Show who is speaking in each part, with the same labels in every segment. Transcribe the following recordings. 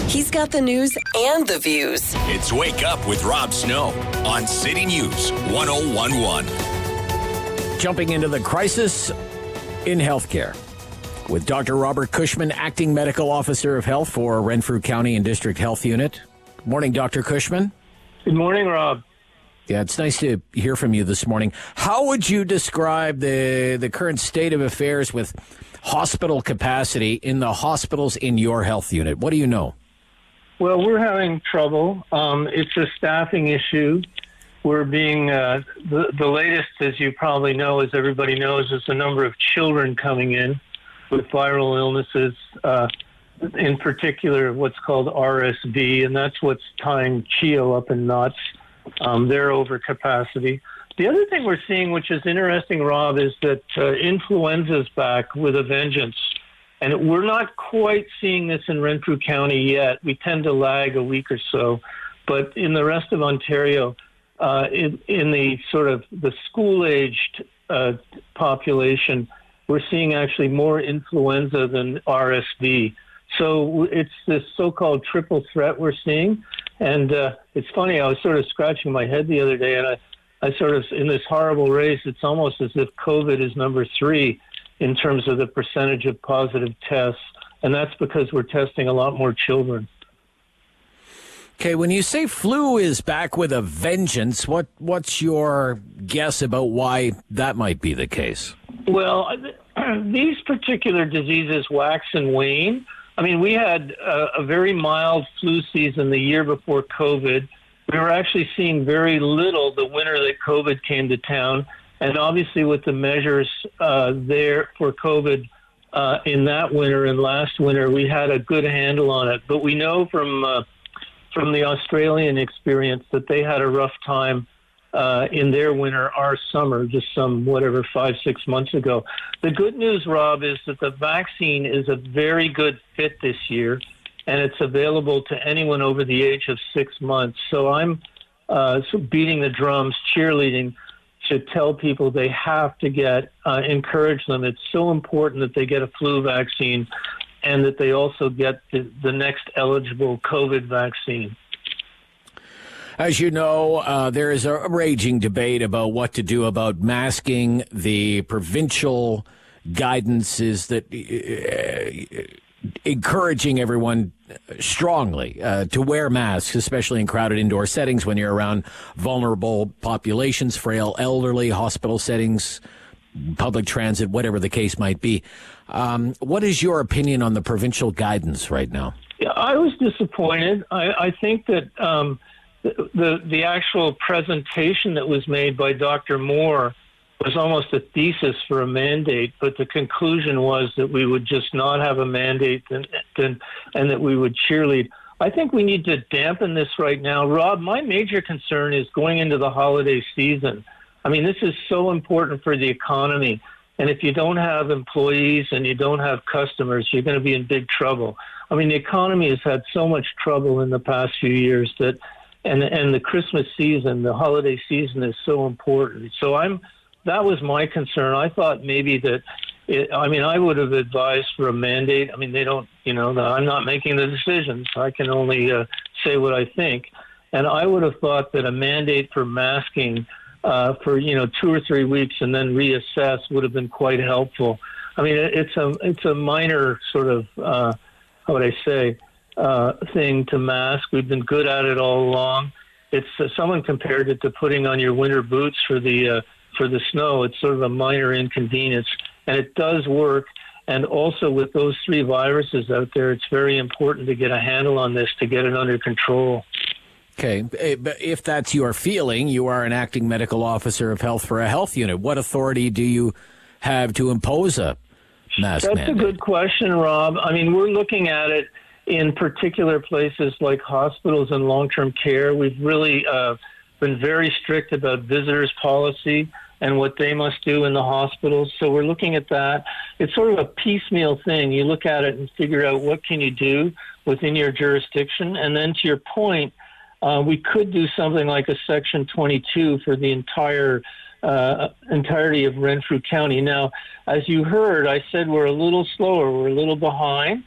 Speaker 1: He's got the news and the views.
Speaker 2: It's Wake Up with Rob Snow on City News 1011.
Speaker 3: Jumping into the crisis in healthcare with Dr. Robert Cushman, Acting Medical Officer of Health for Renfrew County and District Health Unit. Good morning, Dr. Cushman.
Speaker 4: Good morning, Rob.
Speaker 3: Yeah, it's nice to hear from you this morning. How would you describe the current state of affairs with hospital capacity in the hospitals in your health unit? What do you know?
Speaker 4: Well, we're having trouble. It's a staffing issue. We're being, the latest, as you probably know, as everybody knows, is the number of children coming in with viral illnesses, in particular what's called RSV, and that's what's tying CHEO up in knots. They're over capacity. The other thing we're seeing, which is interesting, Rob, is that influenza's back with a vengeance. And we're not quite seeing this in Renfrew County yet. We tend to lag a week or so. But in the rest of Ontario, in the sort of the school-aged population, we're seeing actually more influenza than RSV. So it's this so-called triple threat we're seeing. And it's funny, I was sort of scratching my head the other day, and I sort of, in this horrible race, it's almost as if COVID is number 3 in terms of the percentage of positive tests. And that's because we're testing a lot more children.
Speaker 3: Okay, when you say flu is back with a vengeance, what's your guess about why that might be the case?
Speaker 4: Well, these particular diseases wax and wane. I mean, we had a very mild flu season the year before COVID. We were actually seeing very little the winter that COVID came to town. And obviously with the measures there for COVID in that winter and last winter, we had a good handle on it. But we know from the Australian experience that they had a rough time in their winter, our summer, just some, 5-6 months ago. The good news, Rob, is that the vaccine is a very good fit this year, and it's available to anyone over the age of 6 months. So I'm beating the drums, cheerleading, to tell people they have to encourage them. It's so important that they get a flu vaccine and that they also get the next eligible COVID vaccine.
Speaker 3: As you know, there is a raging debate about what to do about masking. The provincial guidance is that encouraging everyone strongly to wear masks, especially in crowded indoor settings when you're around vulnerable populations, frail elderly, hospital settings, public transit, whatever the case might be. What is your opinion on the provincial guidance right now?
Speaker 4: Yeah, I was disappointed. I think that the actual presentation that was made by Dr. Moore was almost a thesis for a mandate, but the conclusion was that we would just not have a mandate and that we would cheerlead. I think we need to dampen this right now. Rob, my major concern is going into the holiday season. I mean, this is so important for the economy. And if you don't have employees and you don't have customers, you're going to be in big trouble. I mean, the economy has had so much trouble in the past few years that, and the Christmas season, the holiday season is so important. So that was my concern. I thought maybe that, I would have advised for a mandate. I mean, they don't, I'm not making the decisions. I can only say what I think. And I would have thought that a mandate for masking for 2 or 3 weeks and then reassess would have been quite helpful. I mean, it's a minor sort of thing to mask. We've been good at it all along. It's someone compared it to putting on your winter boots for the snow. It's sort of a minor inconvenience, and it does work. And also with those 3 viruses out there, it's very important to get a handle on this to get it under control.
Speaker 3: Okay, but if that's your feeling, you are an acting medical officer of health for a health unit. What authority do you have to impose a mask mandate?
Speaker 4: That's a good question, Rob. I mean, we're looking at it in particular places like hospitals and long-term care. We've really been very strict about visitors policy and what they must do in the hospitals. So we're looking at that. It's sort of a piecemeal thing. You look at it and figure out what can you do within your jurisdiction. And then to your point, we could do something like a Section 22 for the entirety of Renfrew County. Now, as you heard, I said we're a little slower. We're a little behind.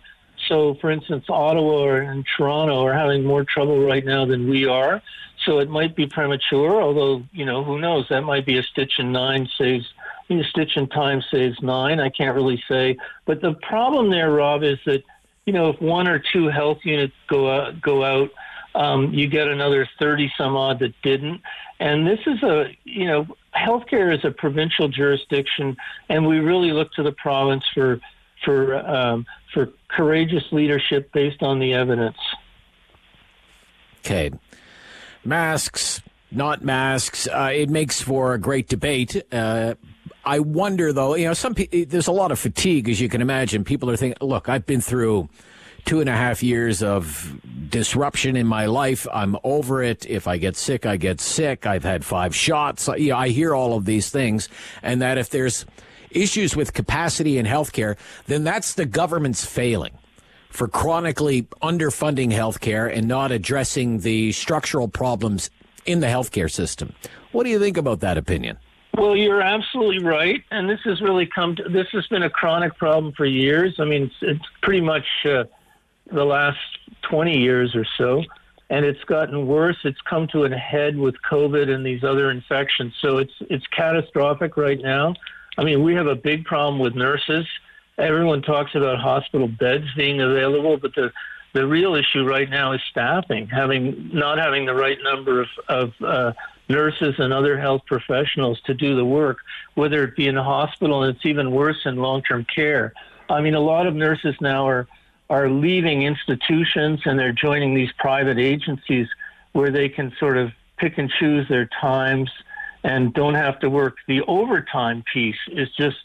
Speaker 4: So, for instance, Ottawa and Toronto are having more trouble right now than we are. So it might be premature, although, who knows? That might be a stitch in time saves 9. I can't really say. But the problem there, Rob, is that, if 1 or 2 health units go out, you get another 30 some odd that didn't. And this is healthcare is a provincial jurisdiction, and we really look to the province for courageous leadership based on the evidence.
Speaker 3: Okay. Masks, not masks. It makes for a great debate. I wonder, though, there's a lot of fatigue, as you can imagine. People are thinking, look, I've been through 2.5 years of disruption in my life. I'm over it. If I get sick, I get sick. I've had 5 shots. I hear all of these things. And that if there's issues with capacity in healthcare, then that's the government's failing for chronically underfunding healthcare and not addressing the structural problems in the healthcare system. What do you think about that opinion?
Speaker 4: Well, you're absolutely right, and this has really this has been a chronic problem for years. I mean, it's pretty much the last 20 years or so, and it's gotten worse. It's come to a head with COVID and these other infections, so it's catastrophic right now. I mean, we have a big problem with nurses. Everyone talks about hospital beds being available, but the real issue right now is staffing, not having the right number of nurses and other health professionals to do the work, whether it be in the hospital, and it's even worse in long-term care. I mean, a lot of nurses now are leaving institutions and they're joining these private agencies where they can sort of pick and choose their times and don't have to work. The overtime piece is just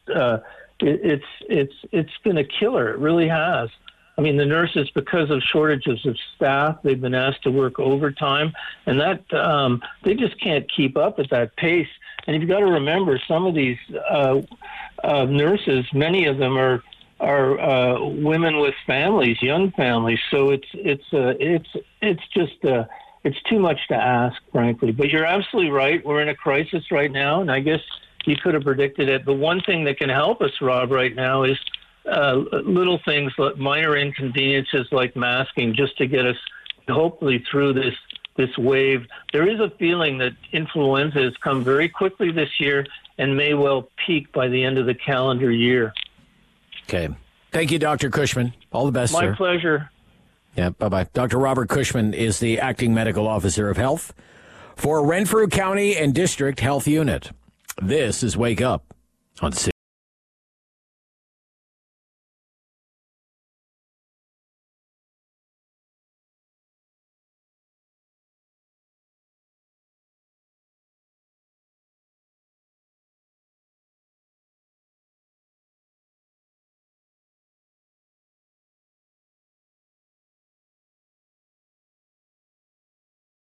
Speaker 4: it's been a killer. It really has. I mean, the nurses, because of shortages of staff, they've been asked to work overtime, and that they just can't keep up at that pace. And you've got to remember, some of these nurses, many of them are women with families, young families. So it's too much to ask, frankly. But you're absolutely right. We're in a crisis right now, and I guess you could have predicted it. But one thing that can help us, Rob, right now is little things, minor inconveniences like masking, just to get us hopefully through this wave. There is a feeling that influenza has come very quickly this year and may well peak by the end of the calendar year.
Speaker 3: Okay. Thank you, Dr. Cushman. All the best, sir.
Speaker 4: My pleasure.
Speaker 3: Yeah, bye-bye. Dr. Robert Cushman is the Acting Medical Officer of Health for Renfrew County and District Health Unit. This is Wake Up on